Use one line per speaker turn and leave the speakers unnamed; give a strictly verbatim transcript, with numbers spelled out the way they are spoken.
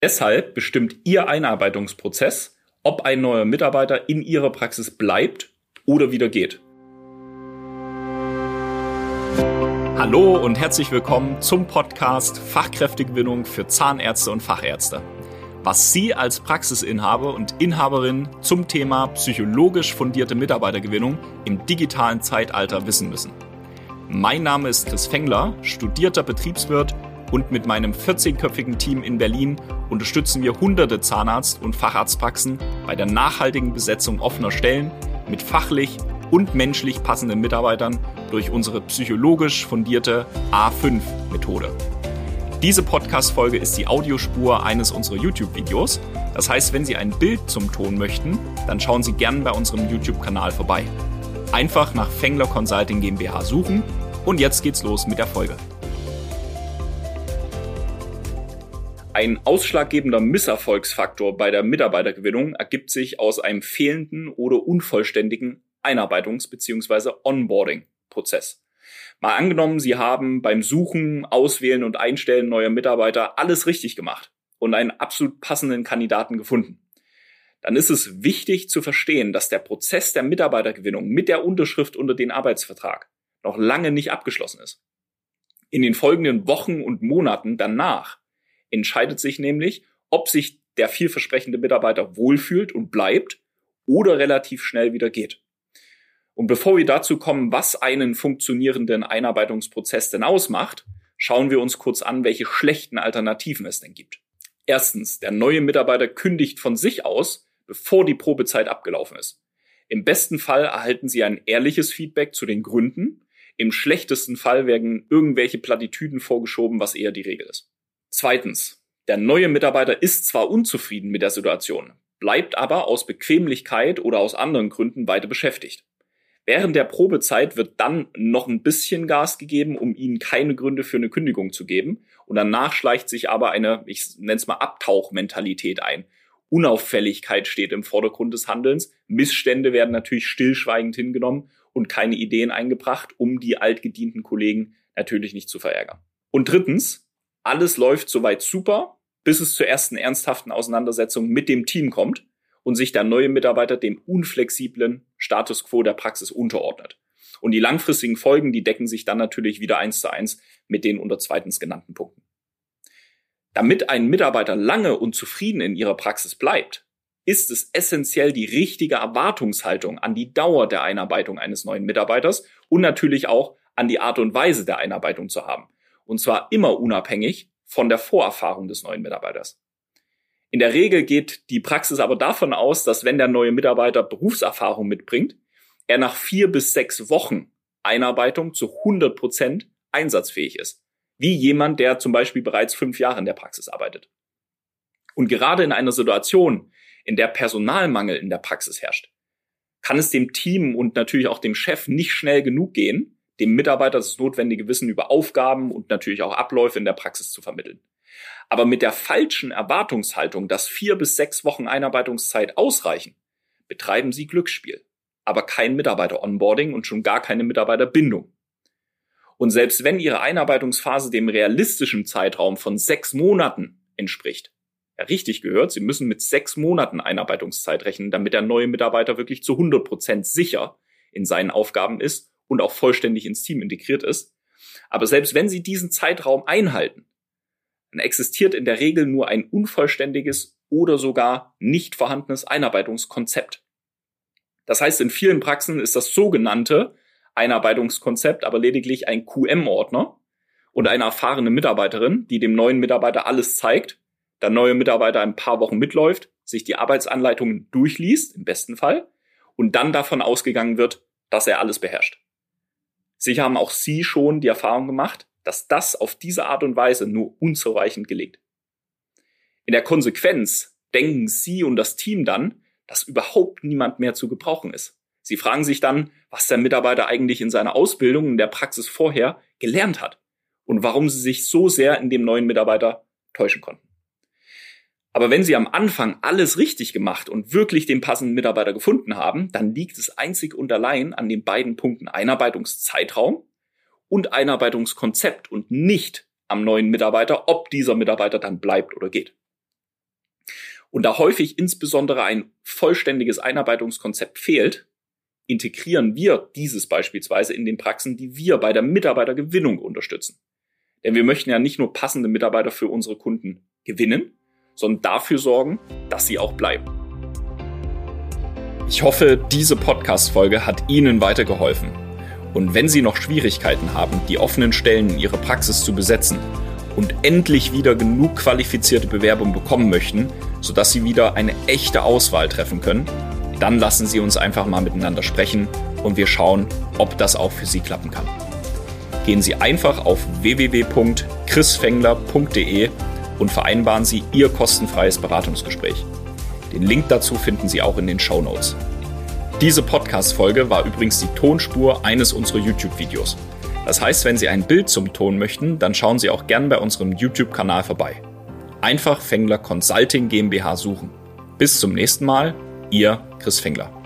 Deshalb bestimmt Ihr Einarbeitungsprozess, ob ein neuer Mitarbeiter in Ihrer Praxis bleibt oder wieder geht. Hallo und herzlich willkommen zum Podcast Fachkräftegewinnung für Zahnärzte und Fachärzte. Was Sie als Praxisinhaber und Inhaberin zum Thema psychologisch fundierte Mitarbeitergewinnung im digitalen Zeitalter wissen müssen. Mein Name ist Chris Fengler, studierter Betriebswirt, und mit meinem vierzehnköpfigen Team in Berlin unterstützen wir hunderte Zahnarzt- und Facharztpraxen bei der nachhaltigen Besetzung offener Stellen mit fachlich und menschlich passenden Mitarbeitern durch unsere psychologisch fundierte A fünf Methode. Diese Podcast-Folge ist die Audiospur eines unserer YouTube-Videos. Das heißt, wenn Sie ein Bild zum Ton möchten, dann schauen Sie gerne bei unserem YouTube-Kanal vorbei. Einfach nach Fengler Consulting GmbH suchen und jetzt geht's los mit der Folge. Ein ausschlaggebender Misserfolgsfaktor bei der Mitarbeitergewinnung ergibt sich aus einem fehlenden oder unvollständigen Einarbeitungs- bzw. Onboarding-Prozess. Mal angenommen, Sie haben beim Suchen, Auswählen und Einstellen neuer Mitarbeiter alles richtig gemacht und einen absolut passenden Kandidaten gefunden. Dann ist es wichtig zu verstehen, dass der Prozess der Mitarbeitergewinnung mit der Unterschrift unter den Arbeitsvertrag noch lange nicht abgeschlossen ist. In den folgenden Wochen und Monaten danach entscheidet sich nämlich, ob sich der vielversprechende Mitarbeiter wohlfühlt und bleibt oder relativ schnell wieder geht. Und bevor wir dazu kommen, was einen funktionierenden Einarbeitungsprozess denn ausmacht, schauen wir uns kurz an, welche schlechten Alternativen es denn gibt. Erstens, der neue Mitarbeiter kündigt von sich aus, bevor die Probezeit abgelaufen ist. Im besten Fall erhalten Sie ein ehrliches Feedback zu den Gründen. Im schlechtesten Fall werden irgendwelche Plattitüden vorgeschoben, was eher die Regel ist. Zweitens, der neue Mitarbeiter ist zwar unzufrieden mit der Situation, bleibt aber aus Bequemlichkeit oder aus anderen Gründen weiter beschäftigt. Während der Probezeit wird dann noch ein bisschen Gas gegeben, um ihnen keine Gründe für eine Kündigung zu geben. Und danach schleicht sich aber eine, ich nenne es mal Abtauchmentalität ein. Unauffälligkeit steht im Vordergrund des Handelns. Missstände werden natürlich stillschweigend hingenommen und keine Ideen eingebracht, um die altgedienten Kollegen natürlich nicht zu verärgern. Und drittens, alles läuft soweit super, bis es zur ersten ernsthaften Auseinandersetzung mit dem Team kommt und sich der neue Mitarbeiter dem unflexiblen Status quo der Praxis unterordnet. Und die langfristigen Folgen, die decken sich dann natürlich wieder eins zu eins mit den unter zweitens genannten Punkten. Damit ein Mitarbeiter lange und zufrieden in ihrer Praxis bleibt, ist es essentiell, die richtige Erwartungshaltung an die Dauer der Einarbeitung eines neuen Mitarbeiters und natürlich auch an die Art und Weise der Einarbeitung zu haben. Und zwar immer unabhängig von der Vorerfahrung des neuen Mitarbeiters. In der Regel geht die Praxis aber davon aus, dass wenn der neue Mitarbeiter Berufserfahrung mitbringt, er nach vier bis sechs Wochen Einarbeitung zu hundert Prozent einsatzfähig ist. Wie jemand, der zum Beispiel bereits fünf Jahre in der Praxis arbeitet. Und gerade in einer Situation, in der Personalmangel in der Praxis herrscht, kann es dem Team und natürlich auch dem Chef nicht schnell genug gehen, dem Mitarbeiter das notwendige Wissen über Aufgaben und natürlich auch Abläufe in der Praxis zu vermitteln. Aber mit der falschen Erwartungshaltung, dass vier bis sechs Wochen Einarbeitungszeit ausreichen, betreiben Sie Glücksspiel, aber kein Mitarbeiter-Onboarding und schon gar keine Mitarbeiterbindung. Und selbst wenn Ihre Einarbeitungsphase dem realistischen Zeitraum von sechs Monaten entspricht, ja richtig gehört, Sie müssen mit sechs Monaten Einarbeitungszeit rechnen, damit der neue Mitarbeiter wirklich zu hundert Prozent sicher in seinen Aufgaben ist und auch vollständig ins Team integriert ist. Aber selbst wenn Sie diesen Zeitraum einhalten, dann existiert in der Regel nur ein unvollständiges oder sogar nicht vorhandenes Einarbeitungskonzept. Das heißt, in vielen Praxen ist das sogenannte Einarbeitungskonzept aber lediglich ein Q M-Ordner und eine erfahrene Mitarbeiterin, die dem neuen Mitarbeiter alles zeigt, der neue Mitarbeiter ein paar Wochen mitläuft, sich die Arbeitsanleitungen durchliest, im besten Fall, und dann davon ausgegangen wird, dass er alles beherrscht. Sicher haben auch Sie schon die Erfahrung gemacht, dass das auf diese Art und Weise nur unzureichend gelingt. In der Konsequenz denken Sie und das Team dann, dass überhaupt niemand mehr zu gebrauchen ist. Sie fragen sich dann, was der Mitarbeiter eigentlich in seiner Ausbildung in der Praxis vorher gelernt hat und warum Sie sich so sehr in dem neuen Mitarbeiter täuschen konnten. Aber wenn Sie am Anfang alles richtig gemacht und wirklich den passenden Mitarbeiter gefunden haben, dann liegt es einzig und allein an den beiden Punkten Einarbeitungszeitraum und Einarbeitungskonzept und nicht am neuen Mitarbeiter, ob dieser Mitarbeiter dann bleibt oder geht. Und da häufig insbesondere ein vollständiges Einarbeitungskonzept fehlt, integrieren wir dieses beispielsweise in den Praxen, die wir bei der Mitarbeitergewinnung unterstützen. Denn wir möchten ja nicht nur passende Mitarbeiter für unsere Kunden gewinnen, sondern dafür sorgen, dass sie auch bleiben. Ich hoffe, diese Podcast-Folge hat Ihnen weitergeholfen. Und wenn Sie noch Schwierigkeiten haben, die offenen Stellen in Ihrer Praxis zu besetzen und endlich wieder genug qualifizierte Bewerbungen bekommen möchten, sodass Sie wieder eine echte Auswahl treffen können, dann lassen Sie uns einfach mal miteinander sprechen und wir schauen, ob das auch für Sie klappen kann. Gehen Sie einfach auf w w w punkt chris fengler punkt d e und vereinbaren Sie Ihr kostenfreies Beratungsgespräch. Den Link dazu finden Sie auch in den Shownotes. Diese Podcast-Folge war übrigens die Tonspur eines unserer YouTube-Videos. Das heißt, wenn Sie ein Bild zum Ton möchten, dann schauen Sie auch gern bei unserem YouTube-Kanal vorbei. Einfach Fengler Consulting GmbH suchen. Bis zum nächsten Mal, Ihr Chris Fengler.